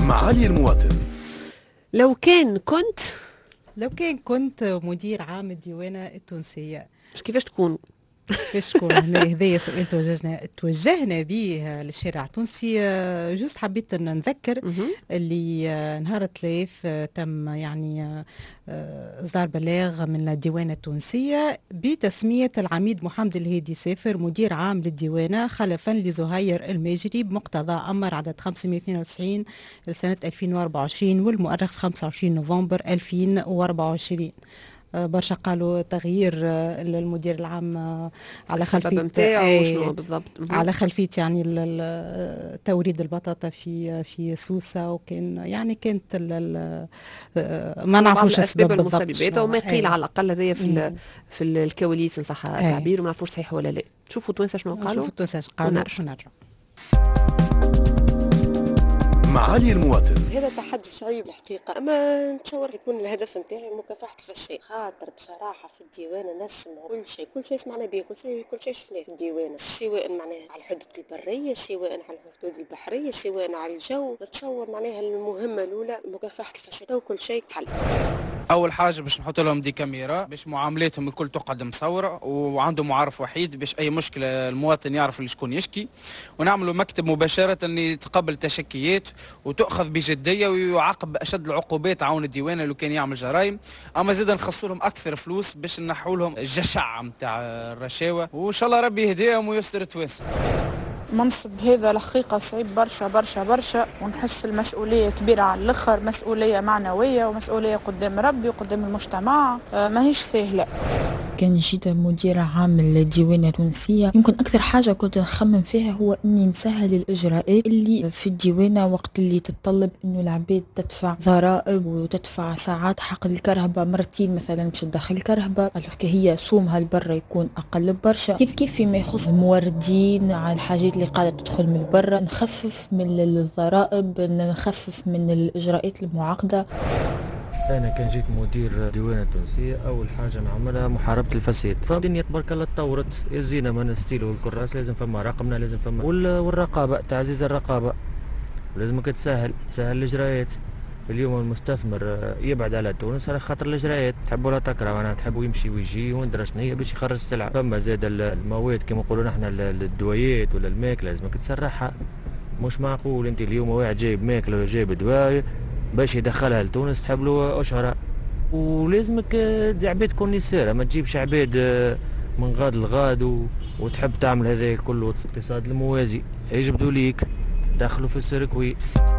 معالي المواطن. لو كان كنت مدير عام الديوانة التونسية، كيفاش تكون؟ كيفاش تكون؟ هذايا سؤال توجهنا به للشارع التونسي. جوست حبيت نذكر اللي نهار الثلاث تم يعني إصدار بلاغ من الديوانة التونسية بتسمية العميد محمد الهادي سافر مدير عام للديوانة خلفا لزهير الماجري بمقتضى أمر عدد 592 لسنة 2024 والمؤرخ 25 نوفمبر 2024. برشا قالوا تغيير المدير العام على خلفية شنو بالضبط؟ على خلفية يعني توريد البطاطا في سوسة، وكان يعني كانت ما نعرفوش الاسباب المسببات وما قيل على الاقل هذايا في الكواليس ان صح التعبير، وما نعرفوش صحيح ولا لا. شوفوا التوانسه شنو قالوا، شوفوا التوانسه قالوا ونرجع. معالي المواطن. هذا تحدي صعيب الحقيقة، أما نتصور يكون الهدف نتاعي مكافحة الفساد، خاطر بصراحة في الديوانة نسمعوا كل شيء سمعنا به، كل شيء شفناه في الديوانة، سواء معناها على الحدود البرية، سواء على الحدود البحرية، سواء على الجو. نتصور معناها المهمة الأولى مكافحة الفساد وكل شيء حل. اول حاجه باش نحط لهم دي كاميرا باش معاملاتهم الكل تقعد مصوره، وعندهم معرف وحيد باش اي مشكله المواطن يعرف اللي شكون يشكي، ونعملوا مكتب مباشره اللي يتقبل تشكيات وتؤخذ بجديه ويعاقب باشد العقوبات عون الديوانه لو كان يعمل جرائم. اما زيد نخصوا لهم اكثر فلوس باش نحوا لهم الجشع نتاع الرشاوه، وان شاء الله ربي يهديهم ويستر توانسه. منصب هذا الحقيقة صعيب برشا برشا برشا، ونحس المسؤولية كبيرة على الآخر، مسؤولية معنوية ومسؤولية قدام ربي وقدام المجتمع، ماهيش سهلة. كان جيت مدير عام الديوانة التونسية، يمكن أكثر حاجة كنت نخمم فيها هو إني نسهل الإجراءات اللي في الديوانة وقت اللي تتطلب إنه العباد تدفع ضرائب وتدفع ساعات حق الكرهبة مرتين مثلا باش تدخل الكرهبة، هي سومها لبرا يكون أقل برشا. كيف فيما يخص الموردين على الحاجات اللي قاعدة تدخل من برا، نخفف من الضرائب، نخفف من الإجراءات المعقدة. أنا كان جيت مدير الديوانة التونسية أول حاجة نعملها محاربة الفساد، فالدنيا تبارك الله تطورت، يزينا ما نستيلو الكراس لازم فما رقمنا، لازم فما والرقابة، تعزيز الرقابة لازمك تسهل الإجراءات. اليوم المستثمر يبعد على تونس على خاطر الإجراءات، تحبوا لا تكره معناها تحبوا يمشي ويجي وندرى شنو هي باش يخرج السلعة. فما زاد المواد كما نقولوا نحن الدويات ولا الماكلة لازمك تسرحها، مش معقول انت اليوم واحد جايب ماكلة ولا جايب دواء باش يدخلها لتونس تحب له أشهر، ولازمك عباد تكون نسارة، ما تجيبش عباد من غاد لغاد وتحب تعمل هذا كله اقتصاد الموازي، يجبدوا ليك دخلوا في السيركوي.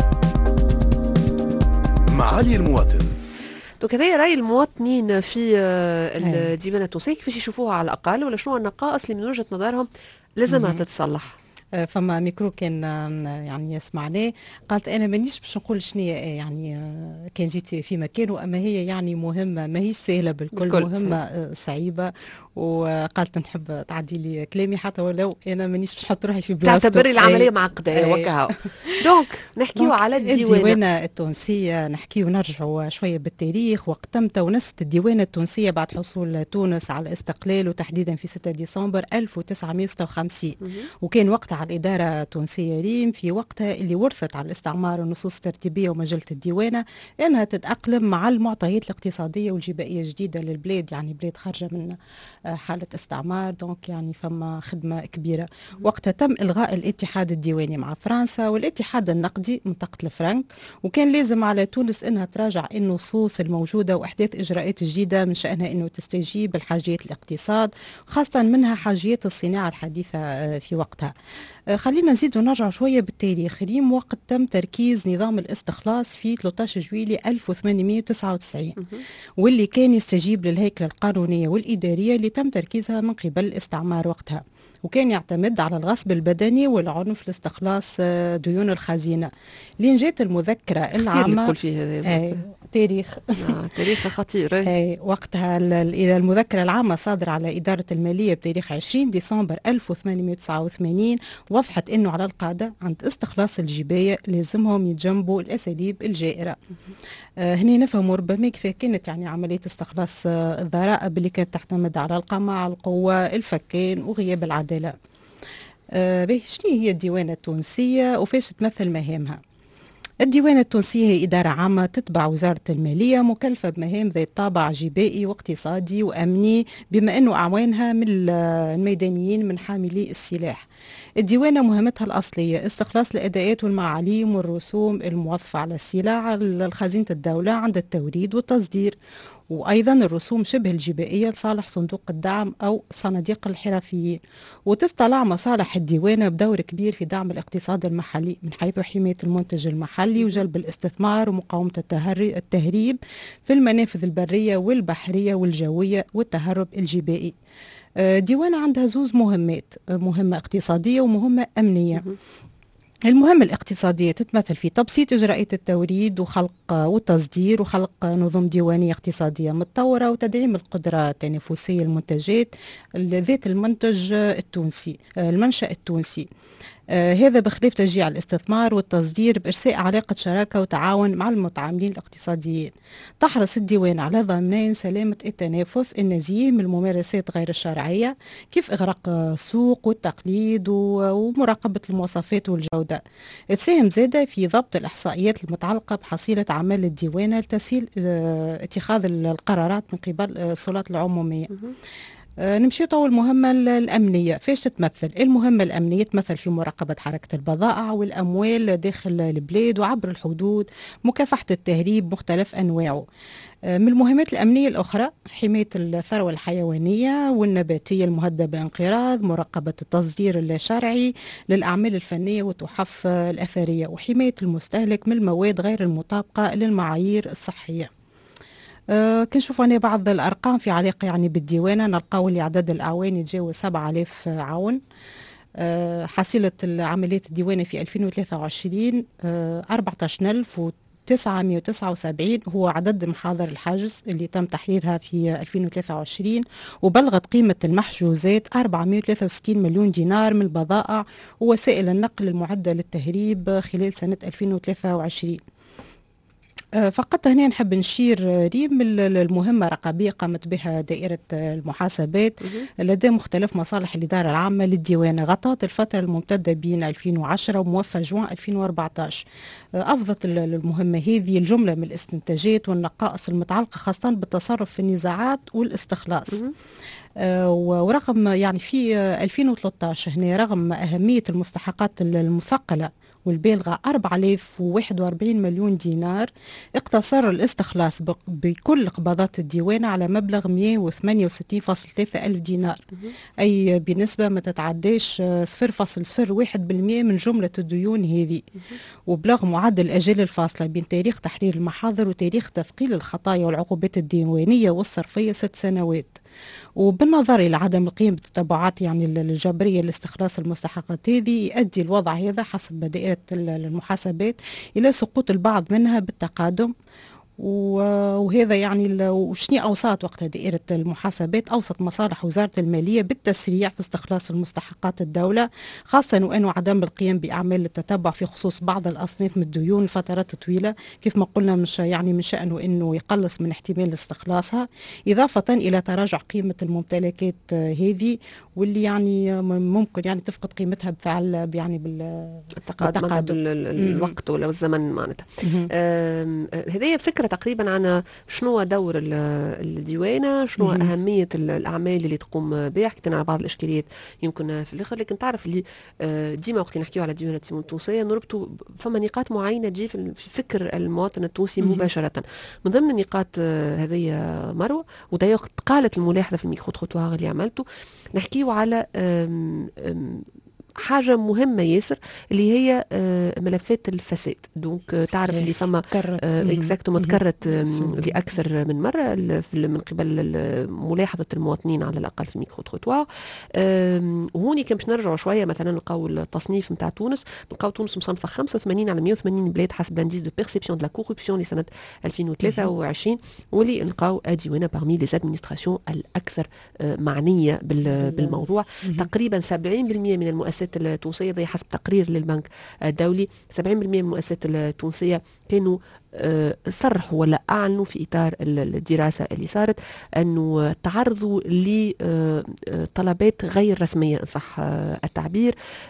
معالي المواطن. دوك هذا رأي المواطنين في الديوانة التونسية، كيفاش يشوفوها على الأقل، ولا شنو النقائص اللي من وجهة نظرهم لازمها تتصلح؟ فما ميكرو كان يعني يسمعني، قالت انا مانيش باش نقول شنو يعني كان جيت في مكانه، اما هي يعني مهمه ماهيش سهله بالكل مهمه صعيبه، وقالت نحب تعدي لي كلامي حتى ولو انا مانيش باش نحط روحي في بلاصتو، تعتبري العمليه معقده وكها. دونك نحكيو على الديوانه التونسيه، نحكيو نرجعوا شويه بالتاريخ. وقت تم تونسة الديوانه التونسيه بعد حصول تونس على الاستقلال، وتحديدا في 6 ديسمبر 1956، وكان وقتها على الإدارة التونسية ريم في وقتها اللي ورثت على الاستعمار النصوص الترتيبية ومجلة الديوانة أنها تتأقلم مع المعطيات الاقتصادية والجبائية الجديدة للبلاد، يعني بلاد خارجة من حالة استعمار، دونك يعني فما خدمة كبيرة. وقتها تم إلغاء الاتحاد الديواني مع فرنسا والاتحاد النقدي منطقة الفرنك، وكان لازم على تونس أنها تراجع النصوص الموجودة وإحداث إجراءات جديدة من شأنها أنه تستجيب لحاجيات الاقتصاد، خاصة منها حاجيات الصناعة الحديثة في وقتها. خلينا نزيد ونرجع شوية بالتاريخ. ريم وقت تم تركيز نظام الاستخلاص في 13 جويلية 1899، واللي كان يستجيب للهيكلة القانونية والإدارية اللي تم تركيزها من قبل الاستعمار وقتها، وكان يعتمد على الغصب البدني والعنف لاستخلاص ديون الخزينة. لين جات المذكرة العامة تقول فيه هذا تاريخ تاريخ خطير. وقتها المذكرة العامة صادرة على إدارة المالية بتاريخ 20 ديسمبر 1889 وضحت أنه على القادة عند استخلاص الجباية لازمهم يتجنبوا الأساليب الجائرة. هنا نفهموا ربما كيف كانت يعني عملية استخلاص الضرائب اللي كانت تعتمد على القمع، القوة، الفكان وغياب العدالة. شنو هي الديوانة التونسية وفاش تمثل مهامها؟ الديوانة التونسية هي إدارة عامة تتبع وزارة المالية، مكلفة بمهام ذات طابع جبائي واقتصادي وأمني، بما أنه أعوانها من الميدانيين من حاملي السلاح. الديوانة مهمتها الأصلية استخلاص الأداءات والمعاليم والرسوم الموظفة على السلع لخزينة الدولة عند التوريد والتصدير، وأيضا الرسوم شبه الجبائية لصالح صندوق الدعم أو صناديق الحرفيين. وتطلع مصالح الديوانة بدور كبير في دعم الاقتصاد المحلي من حيث حماية المنتج المحلي وجلب الاستثمار ومقاومة التهريب في المنافذ البرية والبحرية والجوية والتهرب الجبائي. ديوانة عندها زوز مهمات، مهمة اقتصادية ومهمة أمنية. المهمة الاقتصادية تتمثل في تبسيط إجراءات التوريد وخلق والتصدير وخلق نظم ديوانية اقتصادية متطورة وتدعيم القدرة التنافسية المنتجات ذات المنتج التونسي المنشأ التونسي. هذا بخلاف تشجيع الاستثمار والتصدير بإرساء علاقة شراكة وتعاون مع المتعاملين الاقتصاديين. تحرص الديوان على ضمان سلامة التنافس النزيه من الممارسات غير الشرعية كيف إغراق السوق والتقليد ومراقبة المواصفات والجودة. تساهم زادة في ضبط الإحصائيات المتعلقة بحصيلة أعمال الديوانة لتسهيل اتخاذ القرارات من قبل السلطات العمومية. نمشي طول المهمة الأمنية. فيش تتمثل؟ المهمة الأمنية تمثل في مراقبة حركة البضائع والأموال داخل البلاد وعبر الحدود، مكافحة التهريب مختلف أنواعه. من المهمات الأمنية الأخرى حماية الثروة الحيوانية والنباتية المهددة بالانقراض، مراقبة التصدير الشرعي للأعمال الفنية والتحف الأثرية، وحماية المستهلك من المواد غير المطابقة للمعايير الصحية. كنشوف أنا بعض الأرقام في علاقة يعني بالديوانة، نلقاو اللي عدد الأعوان يتجاوز 7000 عون. حصيلة العمليات الديوانة في 2023 14,979 هو عدد محاضر الحجز اللي تم تحريرها في 2023، وبلغت قيمة المحجوزات 463 مليون دينار من البضائع ووسائل النقل المعدة للتهريب خلال سنة 2023. فقط هنا نحب نشير ريم المهمة الرقابية قامت بها دائرة المحاسبات لدى مختلف مصالح الإدارة العامة للديوانة، غطت الفترة الممتدة بين 2010 وموفى جوان 2014. أفضت المهمة هذه الجملة من الاستنتاجات والنقائص المتعلقة خاصة بالتصرف في النزاعات والاستخلاص. ورغم يعني في 2013 هنا رغم أهمية المستحقات المثقلة والبالغة 4041 مليون دينار، اقتصر الاستخلاص بكل قبضات الديوانة على مبلغ 168.3 ألف دينار، أي بنسبة ما تتعداش 0.01% من جملة الديون هذه. وبلغ معدل الأجال الفاصلة بين تاريخ تحرير المحاضر وتاريخ تثقيل الخطايا والعقوبات الديوانية والصرفية 6 سنوات. وبالنظر إلى عدم القيام بالتتبعات يعني الجبرية لاستخلاص المستحقات هذه، يؤدي الوضع هذا حسب دائرة المحاسبات إلى سقوط البعض منها بالتقادم. وهذا يعني وشني أوساط وقتها دائرة المحاسبات؟ أوسط مصالح وزارة المالية بالتسريع في استخلاص المستحقات الدولة، خاصة وأنه عدم القيام بأعمال التتبع في خصوص بعض الأصناف من الديون لفترات طويلة، كيف ما قلنا مش يعني من شأنه أنه يقلص من احتمال استخلاصها، إضافة إلى تراجع قيمة الممتلكات هذه واللي يعني ممكن يعني تفقد قيمتها بفعل يعني بالتقادم الوقت ولا الزمن معناتها. هذه فكرة تقريبا عن شنو دور الديوانة، شنو أهمية الأعمال اللي تقوم بها. حكينا على بعض الإشكاليات يمكن في الآخر، لكن تعرف اللي ديما وقت نحكيو على الديوانة التونسية نربطوا فما نقاط معينة تجي في فكر المواطن التونسي مباشرة. من ضمن النقاط هذه مروة، ودايوغ قالت الملاحظة في الميكرو تروتوار اللي عملته، نحكيو على حاجة مهمة ياسر اللي هي ملفات الفساد. دونك تعرف اللي فما اكزاكتومون تكررت لأكثر من مرة من قبل ملاحظة المواطنين على الأقل في الميكرو تروتوار. وهوني كان باش نرجعوا شوية مثلا نلقاو التصنيف نتاع تونس، نلقاو تونس مصنفة 85 على 180 بلاد حسب لانديس دو بيرسيبسيون دو لا كوربسيون لسنة 2023، واللي نلقاو ديوانة بارمي لي زادمينستراسيون الأكثر معنية بالموضوع. تقريبا 70% من المؤسسات التونسية، حسب تقرير للبنك الدولي 70% من المؤسسات التونسية كانوا صرحوا ولا أعلنوا في إطار الدراسة اللي صارت أنه تعرضوا لطلبات غير رسمية إن صح التعبير.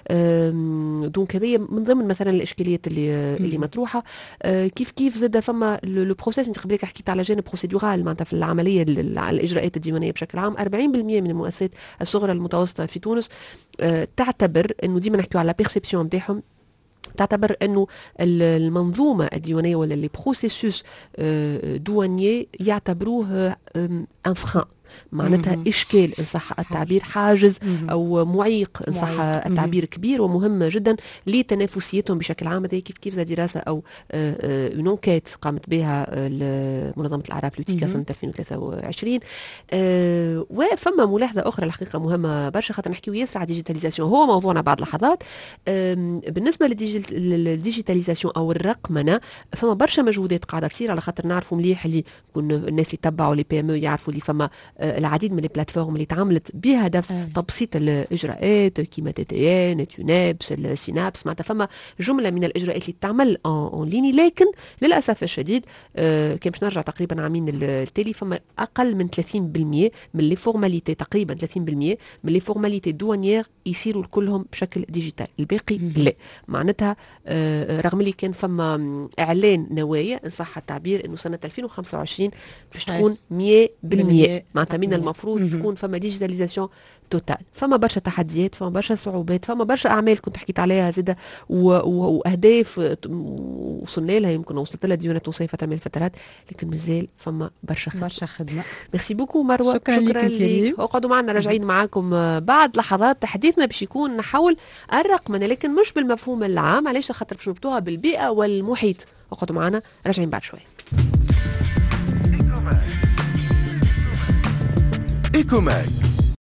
دونك هذه من ضمن مثلا الإشكاليات اللي مطروحة. كيف زاد فما لو بروسيس. انت قبلك حكيت على جانب بروسيدورال معناتها في العملية الإجراءات الديوانية بشكل عام. 40% من المؤسسات الصغرى المتوسطة في تونس تعتبر أنه ديما نحكيو على بيرسيبسيون نتاعهم، تعتبر انه المنظومه الديوانيه ولا لي بروسيسوس دوانيي يعتبروه انفران، معناتها إشكال إن صح التعبير، حاجز أو معيق إن صح التعبير كبير ومهم جدا لتنافسيتهم بشكل عام. هذه كيف زي دراسة أو اون انكيت قامت بها منظمة الأعراف لوتيكا سنة 2023. وفما ملاحظة أخرى الحقيقة مهمة برشا، خاطر نحكيو ياسر على ديجيتاليزاسيون، هو موضوعنا بعد لحظات. بالنسبة للديجيتاليزاسيون أو الرقمنة، فما برشا مجهودات قاعدة تصير، على خاطر نعرفوا مليح اللي كون الناس اللي تبعوا لي بي ام او يعرفوا اللي فما العديد من البلاتفورم اللي تعاملت بهدف تبسيط الاجراءات كيما تي تي ان، تيونابس، السينابس، معناتها فما جمله من الاجراءات اللي تعمل اون ليني. لكن للاسف الشديد كان باش نرجع تقريبا عامين التالي، فما اقل من 30% من لي فورماليتي، تقريبا 30% من لي فورماليتي دوانيير يصيروا كلهم بشكل ديجيتال، الباقي لا. معناتها رغم اللي كان فما اعلان نوايا ان صح التعبير انه سنه 2025 باش تكون 100%، معناتها من المفروض تكون فما ديجيتاليزاسيون توتال. فما برشا تحديات، فما برشا صعوبات، فما برشا اعمال كنت حكيت عليها زاده واهداف وصلنا لها، يمكن وصلت لها ديوانات توصية فتره من الفترات، لكن مازال فما برشا خدمه. ميرسي بوكو مروه، شكرا لك. اقعدوا معنا، راجعين معاكم بعد لحظات. تحديثنا باش يكون نحول الرقمنه، لكن مش بالمفهوم العام، علاش خاطر باش نربطوها بالبيئه والمحيط. اقعدوا معنا، راجعين بعد شوي. إيكوماك